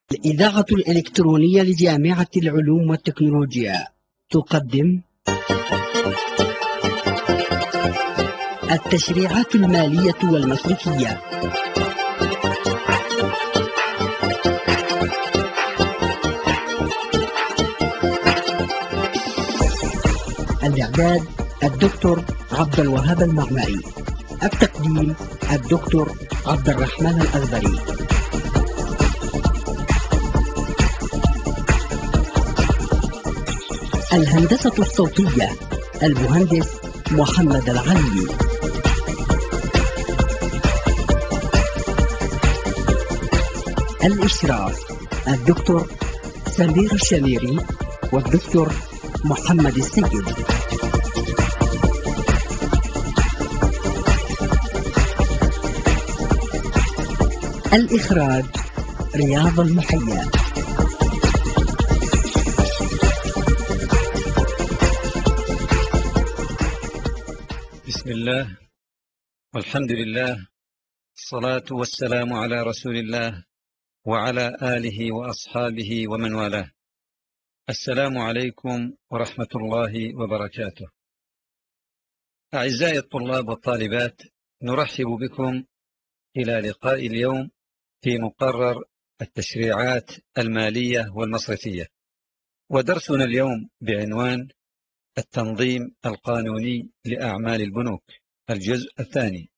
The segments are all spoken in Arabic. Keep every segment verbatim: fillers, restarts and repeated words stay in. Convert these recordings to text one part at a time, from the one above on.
الإذاعة الإلكترونية لجامعة العلوم والتكنولوجيا تقدم التشريعات المالية والمصرفية. الإعداد الدكتور عبد الوهاب المعمري. التقديم الدكتور عبد الرحمن الأغبري. الهندسة الصوتية المهندس محمد العلي. الإشراف الدكتور سمير الشميري والدكتور محمد السيد. الإخراج رياض المحيا. بسم الله والحمد لله، الصلاة والسلام على رسول الله وعلى آله وأصحابه ومن والاه. السلام عليكم ورحمة الله وبركاته. أعزائي الطلاب والطالبات، نرحب بكم إلى لقاء اليوم في مقرر التشريعات المالية والمصرفية، ودرسنا اليوم بعنوان التنظيم القانوني لأعمال البنوك، الجزء الثاني.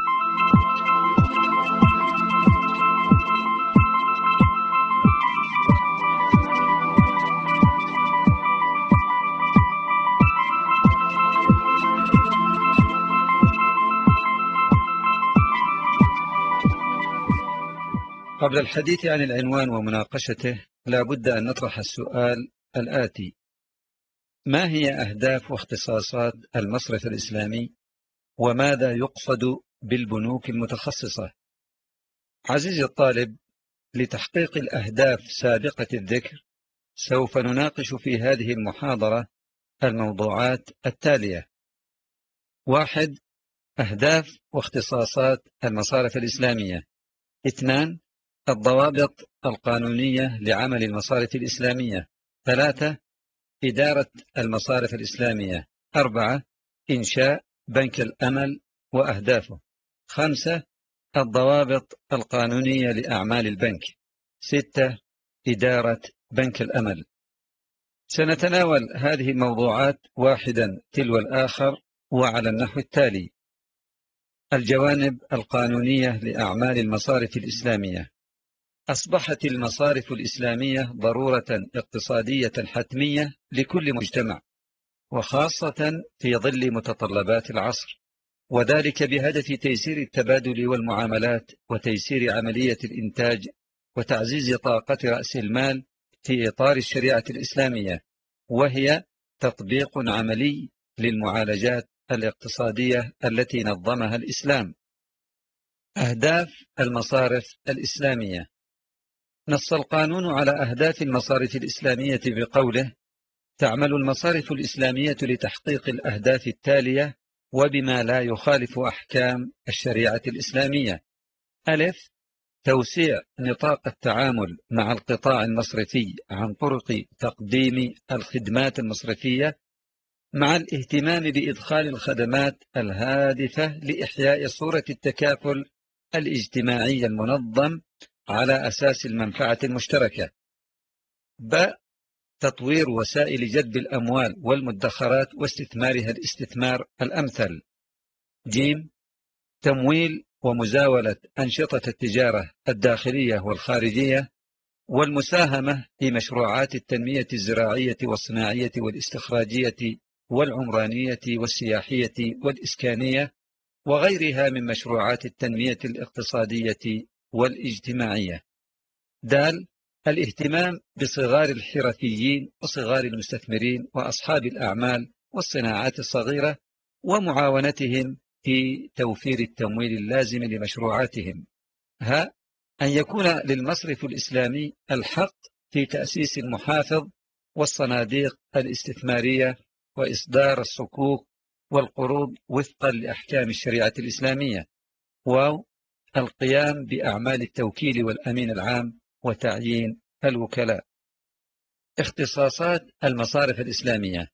قبل الحديث عن العنوان ومناقشته، لا بد أن نطرح السؤال الآتي: ما هي أهداف واختصاصات المصرف الإسلامي؟ وماذا يقصد بالبنوك المتخصصة؟ عزيزي الطالب، لتحقيق الأهداف سابقة الذكر سوف نناقش في هذه المحاضرة الموضوعات التالية: واحد، أهداف واختصاصات المصارف الإسلامية. اثنان، الضوابط القانونية لعمل المصارف الإسلامية. ثلاثة، إدارة المصارف الإسلامية. أربعة، إنشاء بنك الأمل وأهدافه. خمسة، الضوابط القانونية لأعمال البنك. ستة، إدارة بنك الأمل. سنتناول هذه الموضوعات واحدا تلو الآخر وعلى النحو التالي: الجوانب القانونية لأعمال المصارف الإسلامية. أصبحت المصارف الإسلامية ضرورة اقتصادية حتمية لكل مجتمع، وخاصة في ظل متطلبات العصر، وذلك بهدف تيسير التبادل والمعاملات وتيسير عملية الإنتاج وتعزيز طاقة رأس المال في إطار الشريعة الإسلامية، وهي تطبيق عملي للمعالجات الاقتصادية التي نظمها الإسلام. أهداف المصارف الإسلامية. نص القانون على أهداف المصارف الإسلامية بقوله: تعمل المصارف الإسلامية لتحقيق الأهداف التالية وبما لا يخالف أحكام الشريعة الإسلامية: ألف، توسيع نطاق التعامل مع القطاع المصرفي عن طرق تقديم الخدمات المصرفية، مع الاهتمام بإدخال الخدمات الهادفة لإحياء صورة التكافل الاجتماعي المنظم على أساس المنفعة المشتركة. ب، تطوير وسائل جذب الأموال والمدخرات واستثمارها الاستثمار الأمثل. ج، تمويل ومزاولة أنشطة التجارة الداخلية والخارجية، والمساهمة في مشروعات التنمية الزراعية والصناعية والاستخراجية والعمرانية والسياحية والإسكانية وغيرها من مشروعات التنمية الاقتصادية والاجتماعية. د، الاهتمام بصغار الحرفيين وصغار المستثمرين وأصحاب الأعمال والصناعات الصغيرة ومعاونتهم في توفير التمويل اللازم لمشروعاتهم. ه، أن يكون للمصرف الإسلامي الحق في تأسيس المحافظ والصناديق الاستثمارية وإصدار الصكوك والقروض وفقا لأحكام الشريعة الإسلامية. واو، القيام بأعمال التوكيل والأمين العام وتعيين الوكلاء. اختصاصات المصارف الإسلامية.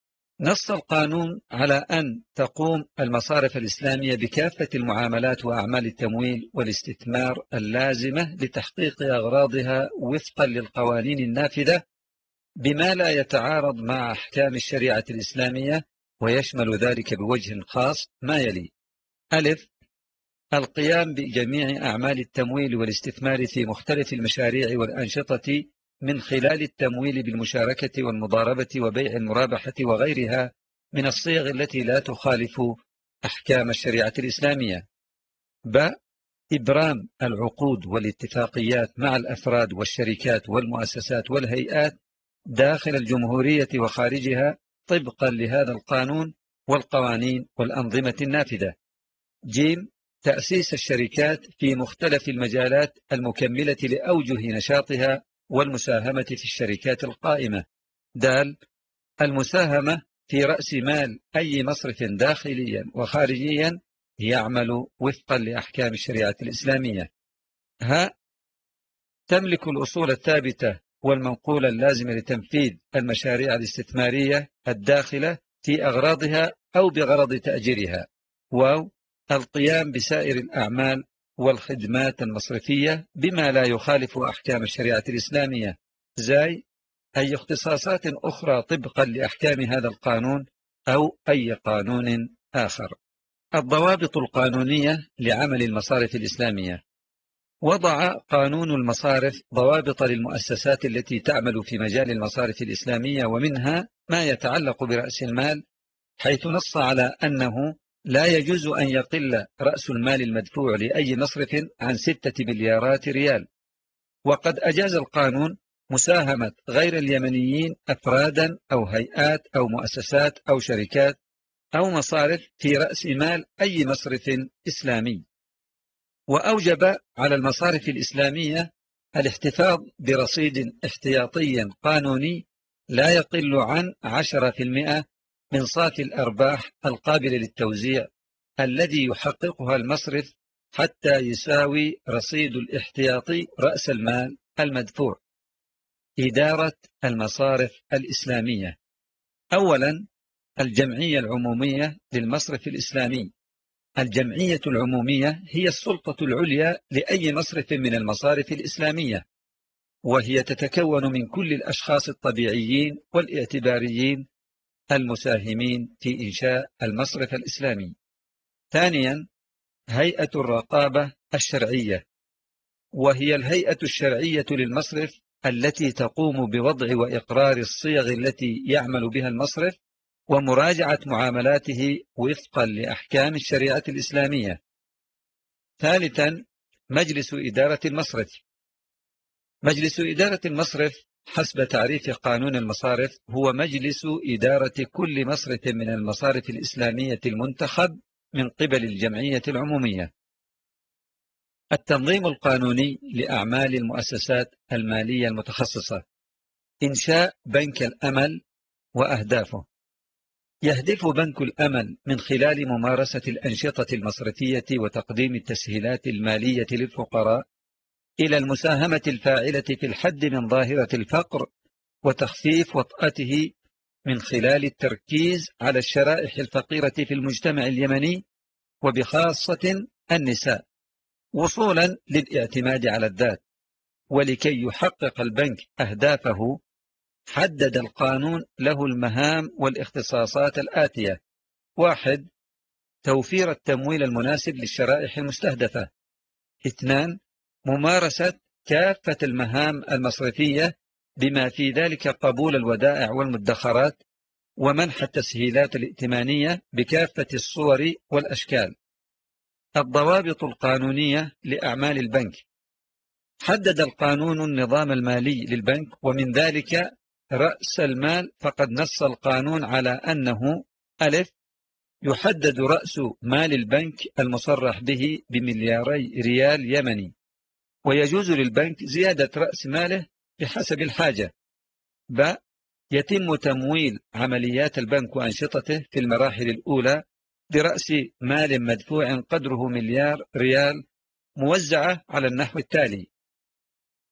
نص القانون على أن تقوم المصارف الإسلامية بكافة المعاملات وأعمال التمويل والاستثمار اللازمة لتحقيق أغراضها وفقا للقوانين النافذة بما لا يتعارض مع أحكام الشريعة الإسلامية، ويشمل ذلك بوجه خاص ما يلي: ألف، القيام بجميع أعمال التمويل والاستثمار في مختلف المشاريع والأنشطة من خلال التمويل بالمشاركة والمضاربة وبيع المرابحة وغيرها من الصيغ التي لا تخالف أحكام الشريعة الإسلامية. ب، إبرام العقود والاتفاقيات مع الأفراد والشركات والمؤسسات والهيئات داخل الجمهورية وخارجها طبقا لهذا القانون والقوانين والأنظمة النافذة. ج، تأسيس الشركات في مختلف المجالات المكملة لأوجه نشاطها والمساهمة في الشركات القائمة. د، المساهمة في رأس مال أي مصرف داخليا وخارجيا يعمل وفقا لأحكام الشريعة الإسلامية. ه، تملك الأصول الثابتة والمنقولة اللازمة لتنفيذ المشاريع الاستثمارية الداخلة في أغراضها أو بغرض تأجيرها. واو، القيام بسائر الأعمال والخدمات المصرفية بما لا يخالف أحكام الشريعة الإسلامية. زاي، أي اختصاصات أخرى طبقا لأحكام هذا القانون أو أي قانون آخر. الضوابط القانونية لعمل المصارف الإسلامية. وضع قانون المصارف ضوابط للمؤسسات التي تعمل في مجال المصارف الإسلامية، ومنها ما يتعلق برأس المال، حيث نص على أنه لا يجوز أن يقل رأس المال المدفوع لأي مصرف عن ستة مليارات ريال. وقد أجاز القانون مساهمة غير اليمنيين أفرادا أو هيئات أو مؤسسات أو شركات أو مصارف في رأس مال أي مصرف إسلامي. وأوجب على المصارف الإسلامية الاحتفاظ برصيد احتياطي قانوني لا يقل عن عشرة بالمئة من صافي الأرباح القابلة للتوزيع الذي يحققها المصرف حتى يساوي رصيد الاحتياطي رأس المال المدفوع. إدارة المصارف الإسلامية. أولا، الجمعية العمومية للمصرف الإسلامي. الجمعية العمومية هي السلطة العليا لأي مصرف من المصارف الإسلامية، وهي تتكون من كل الأشخاص الطبيعيين والاعتباريين المساهمين في إنشاء المصرف الإسلامي. ثانيا، هيئة الرقابة الشرعية، وهي الهيئة الشرعية للمصرف التي تقوم بوضع وإقرار الصيغ التي يعمل بها المصرف ومراجعة معاملاته وفقا لأحكام الشريعة الإسلامية. ثالثا، مجلس إدارة المصرف. مجلس إدارة المصرف حسب تعريف قانون المصارف هو مجلس إدارة كل مصرف من المصارف الإسلامية المنتخب من قبل الجمعية العمومية. التنظيم القانوني لأعمال المؤسسات المالية المتخصصة. إنشاء بنك الأمل وأهدافه. يهدف بنك الأمل من خلال ممارسة الأنشطة المصرفية وتقديم التسهيلات المالية للفقراء إلى المساهمة الفاعلة في الحد من ظاهرة الفقر وتخفيف وطأته من خلال التركيز على الشرائح الفقيرة في المجتمع اليمني وبخاصة النساء، وصولا للاعتماد على الذات. ولكي يحقق البنك أهدافه حدد القانون له المهام والاختصاصات الآتية: واحد، توفير التمويل المناسب للشرائح المستهدفة. اثنان، ممارسة كافة المهام المصرفية بما في ذلك قبول الودائع والمدخرات ومنح التسهيلات الائتمانية بكافة الصور والأشكال. الضوابط القانونية لأعمال البنك. حدد القانون النظام المالي للبنك، ومن ذلك رأس المال، فقد نص القانون على أنه: ألف، يحدد رأس مال البنك المصرح به بملياري ريال يمني، ويجوز للبنك زيادة رأس ماله بحسب الحاجة. ب، يتم تمويل عمليات البنك وأنشطته في المراحل الأولى برأس مال مدفوع قدره مليار ريال موزعة على النحو التالي: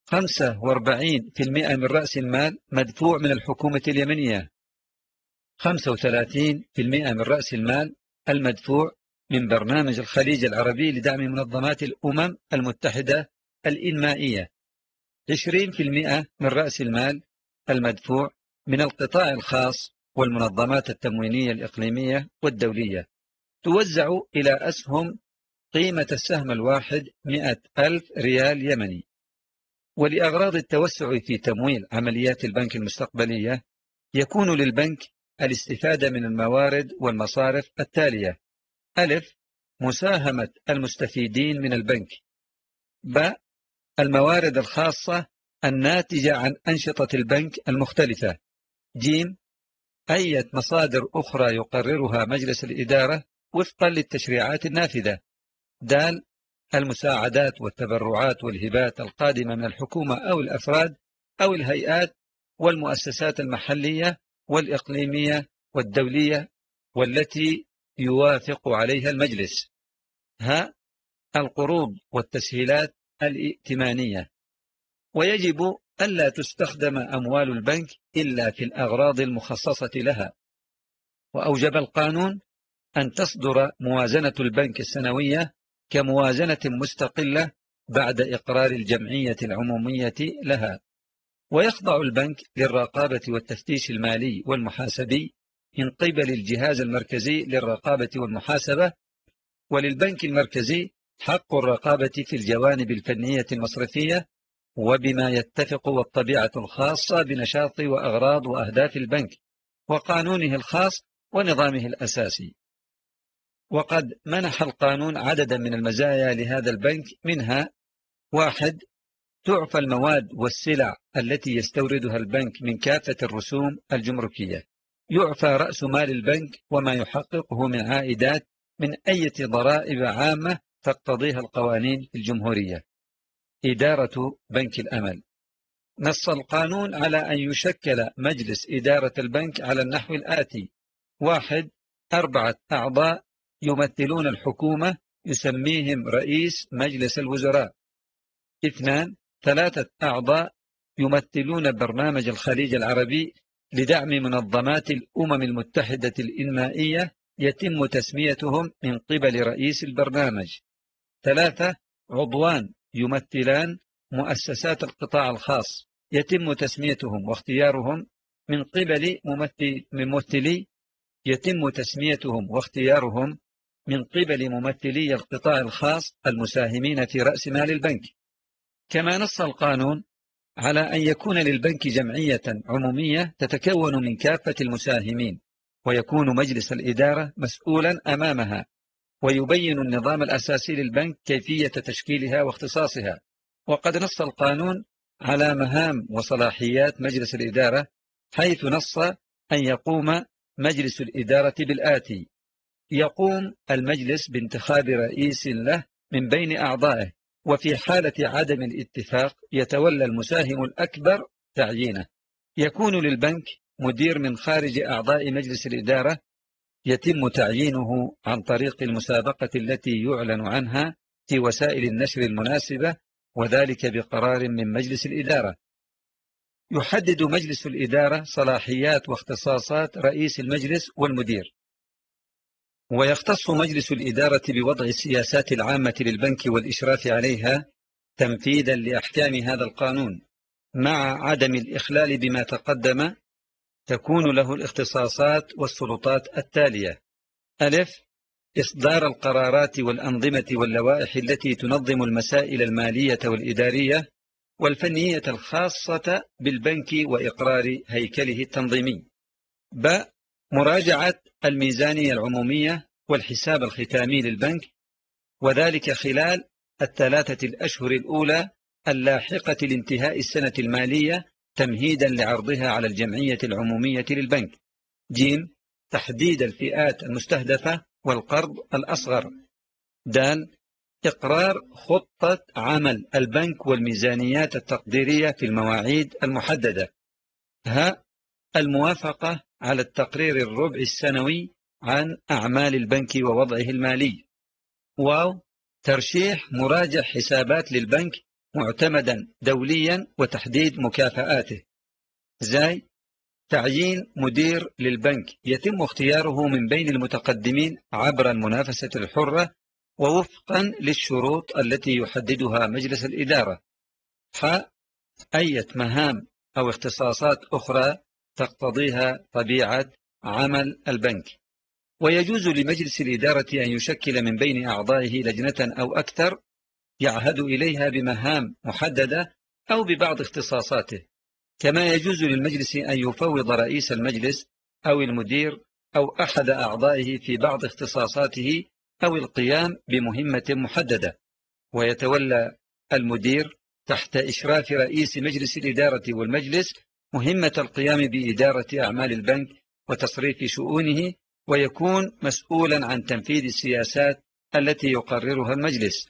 خمسة وأربعين بالمئة من رأس المال مدفوع من الحكومة اليمنية. خمسة وثلاثين بالمئة من رأس المال المدفوع من برنامج الخليج العربي لدعم منظمات الأمم المتحدة الإنمائية. عشرين بالمئة من رأس المال المدفوع من القطاع الخاص والمنظمات التموينية الإقليمية والدولية، توزع إلى أسهم قيمة السهم الواحد مئة ألف ريال يمني. ولأغراض التوسع في تمويل عمليات البنك المستقبلية يكون للبنك الاستفادة من الموارد والمصارف التالية: ألف، مساهمة المستفيدين من البنك. ب، الموارد الخاصة الناتجة عن أنشطة البنك المختلفة. ج، أي مصادر أخرى يقررها مجلس الإدارة وفقا للتشريعات النافذة. د، المساعدات والتبرعات والهبات القادمة من الحكومة أو الأفراد أو الهيئات والمؤسسات المحلية والإقليمية والدولية والتي يوافق عليها المجلس. ه، القروض والتسهيلات الائتمانية. ويجب ألا تستخدم أموال البنك إلا في الأغراض المخصصة لها. وأوجب القانون أن تصدر موازنة البنك السنوية كموازنة مستقلة بعد إقرار الجمعية العمومية لها. ويخضع البنك للرقابة والتفتيش المالي والمحاسبي من قبل الجهاز المركزي للرقابة والمحاسبة. وللبنك المركزي حق الرقابة في الجوانب الفنية المصرفية وبما يتفق والطبيعة الخاصة بنشاط وأغراض وأهداف البنك وقانونه الخاص ونظامه الأساسي. وقد منح القانون عددا من المزايا لهذا البنك، منها: واحد، تعفى المواد والسلع التي يستوردها البنك من كافة الرسوم الجمركية. يعفى رأس مال البنك وما يحققه من عائدات من أي ضرائب عامة تقتضيها القوانين الجمهورية. إدارة بنك الأمل. نص القانون على أن يشكل مجلس إدارة البنك على النحو الآتي: واحد، أربعة أعضاء يمثلون الحكومة يسميهم رئيس مجلس الوزراء. اثنان، ثلاثة أعضاء يمثلون برنامج الخليج العربي لدعم منظمات الأمم المتحدة الإنمائية يتم تسميتهم من قبل رئيس البرنامج. ثلاثة، عضوان يمثلان مؤسسات القطاع الخاص يتم تسميتهم واختيارهم من قبل ممثلي يتم تسميتهم واختيارهم من قبل ممثلي القطاع الخاص المساهمين في رأس مال البنك. كما نص القانون على أن يكون للبنك جمعية عمومية تتكون من كافة المساهمين، ويكون مجلس الإدارة مسؤولا أمامها، ويبين النظام الأساسي للبنك كيفية تشكيلها واختصاصها. وقد نص القانون على مهام وصلاحيات مجلس الإدارة، حيث نص أن يقوم مجلس الإدارة بالآتي: يقوم المجلس بانتخاب رئيس له من بين أعضائه، وفي حالة عدم الاتفاق يتولى المساهم الأكبر تعيينه. يكون للبنك مدير من خارج أعضاء مجلس الإدارة يتم تعيينه عن طريق المسابقة التي يعلن عنها في وسائل النشر المناسبة، وذلك بقرار من مجلس الإدارة. يحدد مجلس الإدارة صلاحيات واختصاصات رئيس المجلس والمدير. ويختص مجلس الإدارة بوضع السياسات العامة للبنك والإشراف عليها تنفيذا لأحكام هذا القانون، مع عدم الإخلال بما تقدم. تكون له الاختصاصات والسلطات التالية: ألف، إصدار القرارات والأنظمة واللوائح التي تنظم المسائل المالية والإدارية والفنية الخاصة بالبنك وإقرار هيكله التنظيمي. ب، مراجعة الميزانية العمومية والحساب الختامي للبنك، وذلك خلال الثلاثة الأشهر الأولى اللاحقة لانتهاء السنة المالية تمهيدا لعرضها على الجمعية العمومية للبنك. ج، تحديد الفئات المستهدفة والقرض الأصغر. د، إقرار خطة عمل البنك والميزانيات التقديرية في المواعيد المحددة. ه، الموافقة على التقرير الربع السنوي عن أعمال البنك ووضعه المالي. واو، ترشيح مراجع حسابات للبنك معتمدا دوليا وتحديد مكافآته. زي تعيين مدير للبنك يتم اختياره من بين المتقدمين عبر المنافسة الحرة ووفقا للشروط التي يحددها مجلس الإدارة. ح أي مهام أو اختصاصات أخرى تقتضيها طبيعة عمل البنك. ويجوز لمجلس الإدارة أن يشكل من بين أعضائه لجنة أو أكثر يعهد إليها بمهام محددة أو ببعض اختصاصاته. كما يجوز للمجلس أن يفوض رئيس المجلس أو المدير أو أحد أعضائه في بعض اختصاصاته أو القيام بمهمة محددة. ويتولى المدير تحت إشراف رئيس مجلس الإدارة والمجلس مهمة القيام بإدارة أعمال البنك وتصريف شؤونه، ويكون مسؤولا عن تنفيذ السياسات التي يقررها المجلس.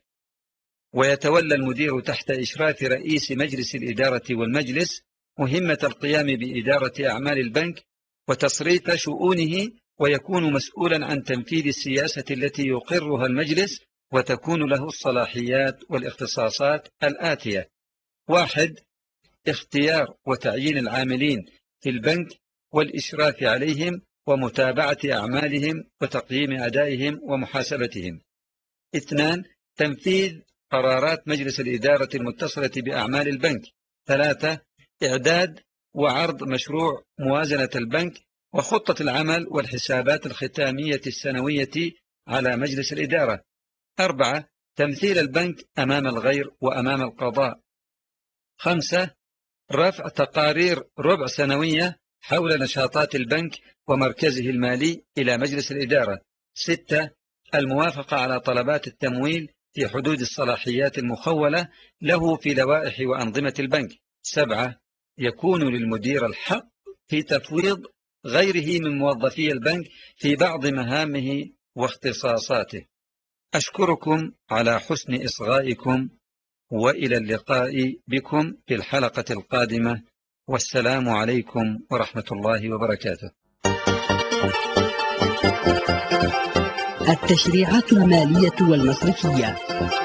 ويتولى المدير تحت إشراف رئيس مجلس الإدارة والمجلس مهمة القيام بإدارة أعمال البنك وتصريف شؤونه، ويكون مسؤولا عن تنفيذ السياسة التي يقرها المجلس، وتكون له الصلاحيات والاختصاصات الآتية: واحد اختيار وتعيين العاملين في البنك والإشراف عليهم ومتابعة أعمالهم وتقييم أدائهم ومحاسبتهم. اثنان تنفيذ قرارات مجلس الإدارة المتصلة بأعمال البنك. ثلاثة إعداد وعرض مشروع موازنة البنك وخطة العمل والحسابات الختامية السنوية على مجلس الإدارة. أربعة تمثيل البنك أمام الغير وأمام القضاء. خمسة رفع تقارير ربع سنوية حول نشاطات البنك ومركزه المالي إلى مجلس الإدارة. ستة الموافقة على طلبات التمويل في حدود الصلاحيات المخولة له في لوائح وأنظمة البنك. سبعة يكون للمدير الحق في تفويض غيره من موظفي البنك في بعض مهامه واختصاصاته. أشكركم على حسن إصغائكم، وإلى اللقاء بكم في الحلقة القادمة، والسلام عليكم ورحمة الله وبركاته. التشريعات المالية والمصرفية.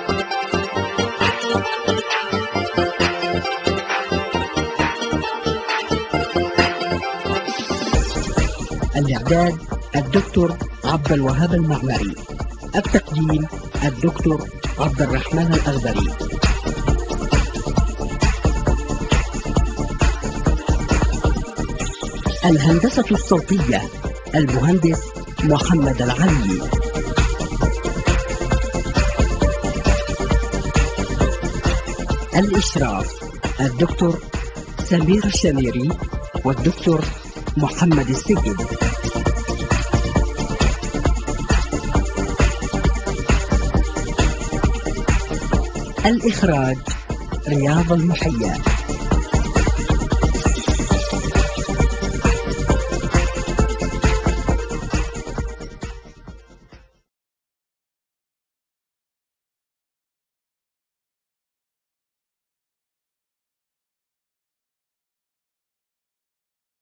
الإعداد الدكتور عبد الوهاب المعمري. التقديم الدكتور عبد الرحمن الأغبري. الهندسة الصوتية المهندس محمد العلي. الإشراف الدكتور سمير الشميري والدكتور محمد السجد. الإخراج رياض المحيا.